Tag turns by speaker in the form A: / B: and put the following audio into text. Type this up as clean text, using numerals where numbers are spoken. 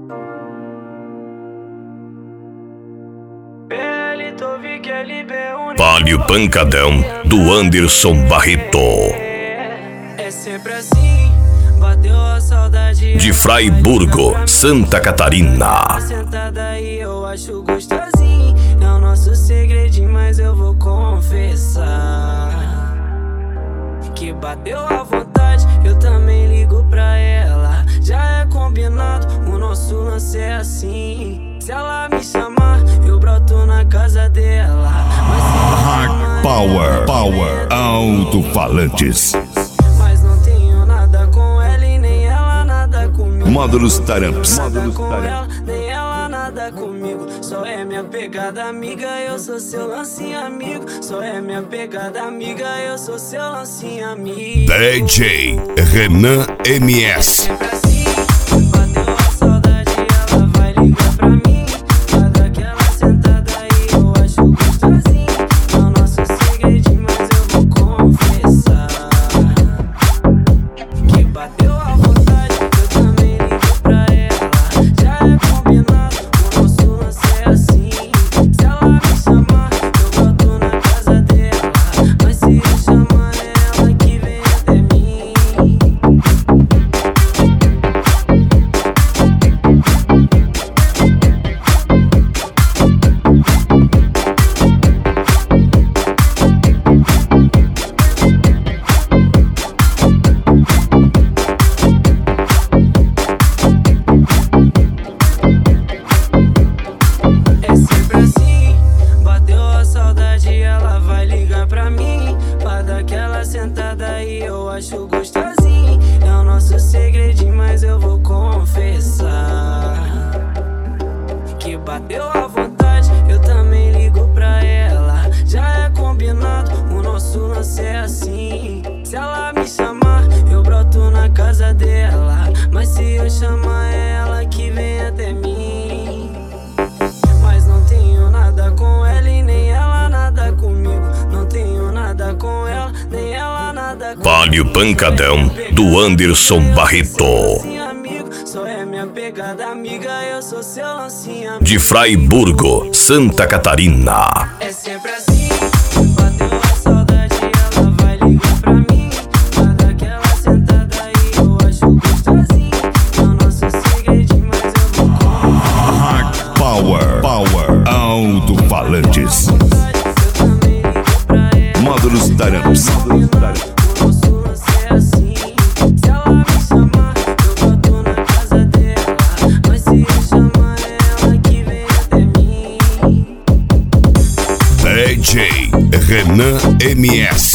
A: Vale o pancadão do Anderson Barreto.
B: É sempre assim, bateu a saudade.
A: De Fraiburgo, Santa Catarina.
B: Sentada aí eu acho gostosinho. É o nosso segredinho, mas eu vou confessar que bateu a vontade, eu também ligo pra ela. Já é combinado, o nosso lance é assim. Se ela me chamar, eu broto na casa dela.
C: Power, alto-falantes.
B: Mas não tenho nada com ela e nem ela nada comigo.
C: Módulos Taramps.
B: Nada com ela, nem ela nada comigo. Só é minha pegada amiga, eu sou seu lance amigo. Só é minha pegada amiga, eu sou seu lance amigo.
C: DJ Renan MS.
B: Sempre assim, bateu a saudade, ela vai ligar pra mim. Pra dar aquela sentada aí, eu acho gostosinho. É o nosso segredinho, mas eu vou confessar que bateu a vontade, eu também ligo pra ela. Já é combinado, o nosso lance é assim. Se ela me chamar, eu boto na casa dela. Mas se eu chamar ela, que vem até mim. É sempre assim, bateu a saudade, ela vai ligar pra mim. Pra dar aquela sentada aí, eu acho gostosinho. É o nosso segredinho, mas eu vou confessar que bateu a vontade, eu também ligo pra ela. Já é combinado, o nosso lance é assim. Se ela me chamar, eu broto na casa dela. Mas se eu chamar ela, que vem até mim. Mas não tenho nada com ela e nem ela nada comigo. Não tenho nada com ela, nem ela nada comigo.
A: Vale o pancadão do Anderson Barreto.
B: Só é minha pegada amiga, eu sou seu lance amigo.
A: De Fraiburgo, Santa Catarina.
B: É sempre assim, bateu a saudade, ela vai ligar pra mim. Pra dar aquela sentada aí, eu acho gostosinho. É o nosso segredinho, mas eu vou confessar.
C: Power, alto-falantes.
B: Eu também ligo pra ela.
C: Módulos Taramps.
B: O nosso lance é assim. Se ela me chamar, eu boto na casa dela. Mas se eu chamar ela, que vem até mim.
C: DJ Renan MS.